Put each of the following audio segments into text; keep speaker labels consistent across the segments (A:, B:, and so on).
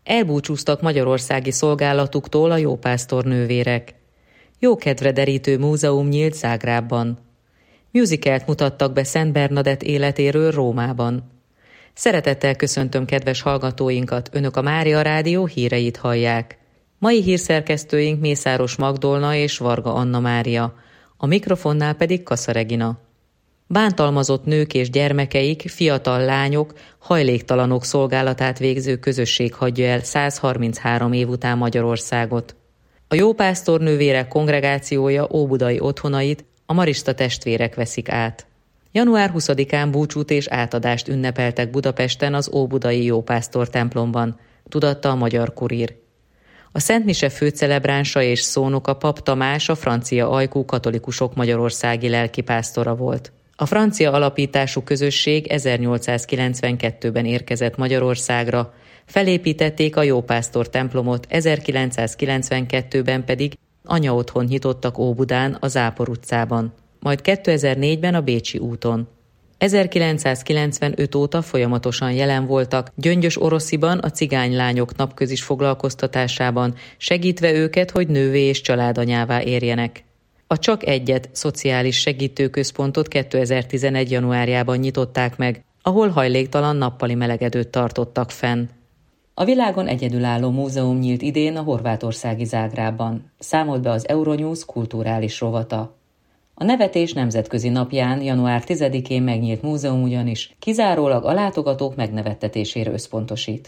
A: Elbúcsúztak magyarországi szolgálatuktól a jópásztor nővérek. Jókedvre derítő múzeum nyílt Zágrábban. Musicalt mutattak be Szent Bernadett életéről Rómában. Szeretettel köszöntöm kedves hallgatóinkat, Önök a Mária Rádió híreit hallják. Mai hírszerkesztőink Mészáros Magdolna és Varga Anna Mária, a mikrofonnál pedig Kassa Regina. Bántalmazott nők és gyermekeik, fiatal lányok, hajléktalanok szolgálatát végző közösség hagyja el 133 év után Magyarországot. A jópásztor nővérek kongregációja óbudai otthonait a Marista testvérek veszik át. Január 20-án búcsút és átadást ünnepeltek Budapesten az óbudai jópásztor templomban, tudatta a Magyar Kurír. A Szent Mise főcelebránsa és szónoka Pap Tamás, a francia ajkú katolikusok magyarországi lelkipásztora volt. A francia alapítású közösség 1892-ben érkezett Magyarországra, felépítették a jópásztor templomot, 1992-ben pedig anyaotthont nyitottak Óbudán, a Zápor utcában, majd 2004-ben a Bécsi úton. 1995 óta folyamatosan jelen voltak Gyöngyös Orosziban a cigánylányok napközis foglalkoztatásában, segítve őket, hogy nővé és családanyává érjenek. A Csak Egyet szociális segítőközpontot 2011. januárjában nyitották meg, ahol hajléktalan nappali melegedőt tartottak fenn. A világon egyedülálló múzeum nyílt idén a horvátországi Zágrábban, számolt be az Euronews kulturális rovata. A nevetés nemzetközi napján, január 10-én megnyílt múzeum ugyanis kizárólag a látogatók megnevettetésére összpontosít.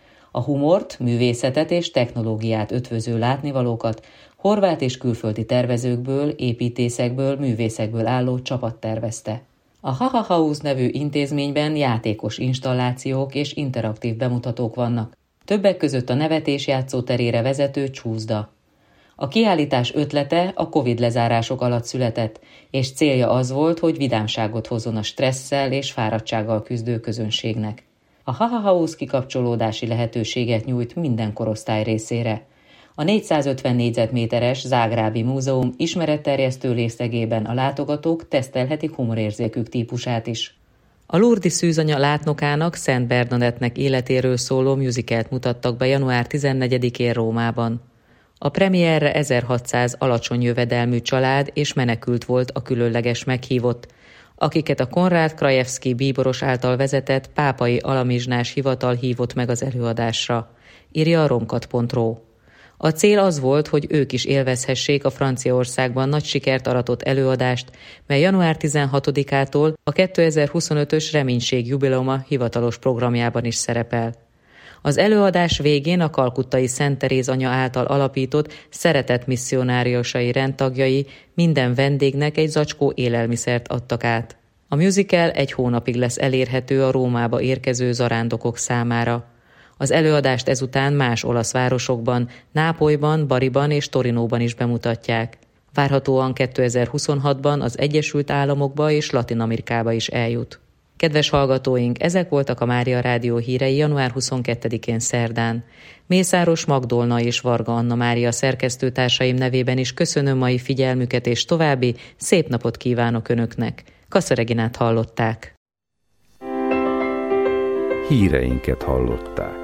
A: A humort, művészetet és technológiát ötvöző látnivalókat horvát és külföldi tervezőkből, építészekből, művészekből álló csapat tervezte. A Haha House nevű intézményben játékos installációk és interaktív bemutatók vannak, többek között a nevetés játszóterére vezető csúszda. A kiállítás ötlete a Covid lezárások alatt született, és célja az volt, hogy vidámságot hozzon a stresszel és fáradtsággal küzdő közönségnek. A Haha House kikapcsolódási lehetőséget nyújt minden korosztály részére. A 450 négyzetméteres zágrábi múzeum ismeretterjesztő részlegében a látogatók tesztelhetik humorérzékük típusát is. A Lourdes szűzanya látnokának, Szent Bernadettnek életéről szóló musicalt mutattak be január 14-én Rómában. A premierre 1600 alacsony jövedelmű család és menekült volt a különleges meghívott, akiket a Konrád Krajewski bíboros által vezetett pápai alamizsnás hivatal hívott meg az előadásra, írja a romkat.ro. A cél az volt, hogy ők is élvezhessék a Franciaországban nagy sikert aratott előadást, mely január 16-ától a 2025-ös Reménység jubileuma hivatalos programjában is szerepel. Az előadás végén a kalkuttai Szent Teréz anya által alapított Szeretet misszionáriusai rendtagjai minden vendégnek egy zacskó élelmiszert adtak át. A musical egy hónapig lesz elérhető a Rómába érkező zarándokok számára. Az előadást ezután más olasz városokban, Nápolyban, Bariban és Torinóban is bemutatják. Várhatóan 2026-ban az Egyesült Államokba és Latin-Amerikába is eljut. Kedves hallgatóink, ezek voltak a Mária Rádió hírei január 22-én szerdán. Mészáros Magdolna és Varga Anna Mária szerkesztőtársaim nevében is köszönöm mai figyelmüket, és további szép napot kívánok Önöknek. Kassa Reginát hallották.
B: Híreinket hallották.